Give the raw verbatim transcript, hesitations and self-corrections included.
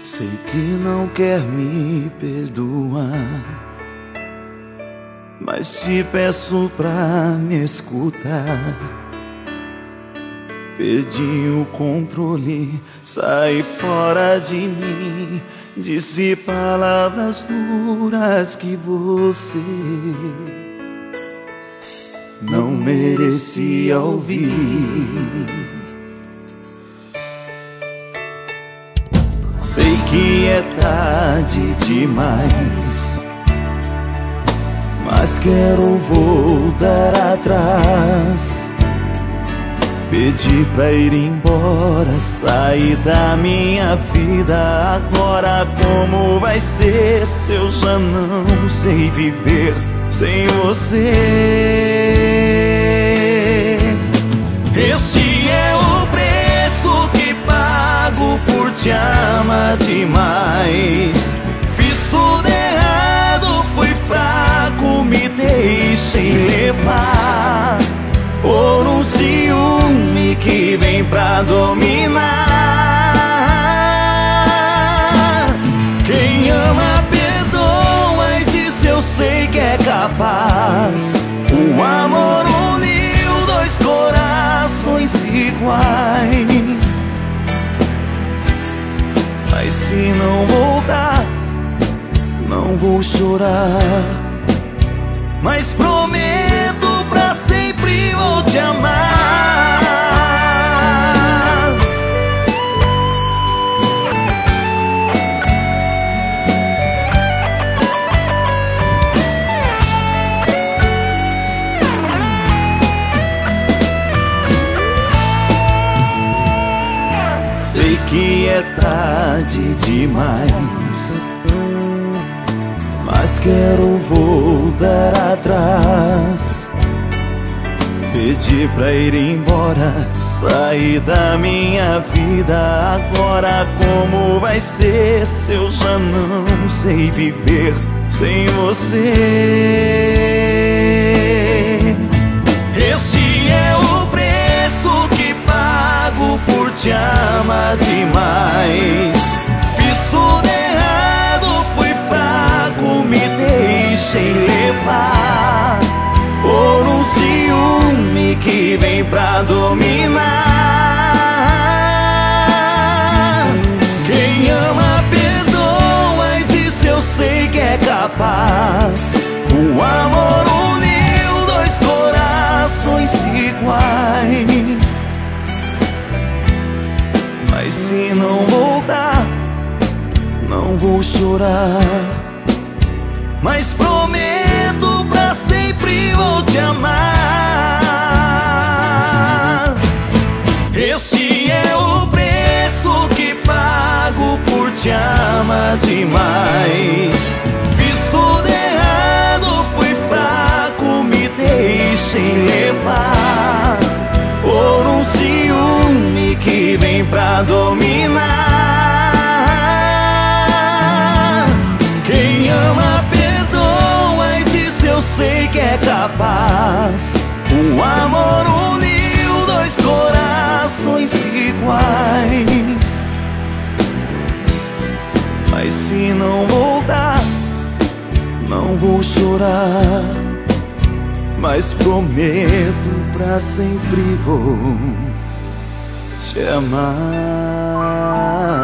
Sei que não quer me perdoar, mas te peço pra me escutar. Perdi o controle, saí fora de mim. Disse palavras duras que você não merecia ouvir. Sei que é tarde demais, mas quero voltar atrás. Pedi pra ir embora, sair da minha vida. Agora como vai ser se eu já não sei viver sem você? Este é o preço que pago por te amar demais. Fiz tudo errado, fui fraco, me deixei levar por um ciúme que vem pra dominar. Quem ama perdoa e diz eu sei que é capaz. O amor uniu dois corações iguais. Mas se não voltar, não vou chorar, mas prometo pra sempre vou te amar. Sei que é tarde demais, mas quero voltar atrás. Pedi pra ir embora, sair da minha vida. Agora como vai ser se eu já não sei viver sem você? Este é o preço que pago por te amar demais. Fiz tudo errado, fui fraco, me deixei levar por um ciúme que vem pra dominar. Quem ama perdoa e diz eu sei que é capaz. O amor uniu dois corações iguais. Mas se não voltar, não vou chorar, mas prometo pra sempre vou te amar. Este é o preço que pago por te amar demais. Fiz tudo errado, fui fraco, me deixei levar por um ciúme que vem pra dominar. Quem ama perdoa e diz eu sei que é capaz. O amor uniu dois corações iguais. Mas se não voltar, não vou chorar, mas prometo pra sempre vou te amar.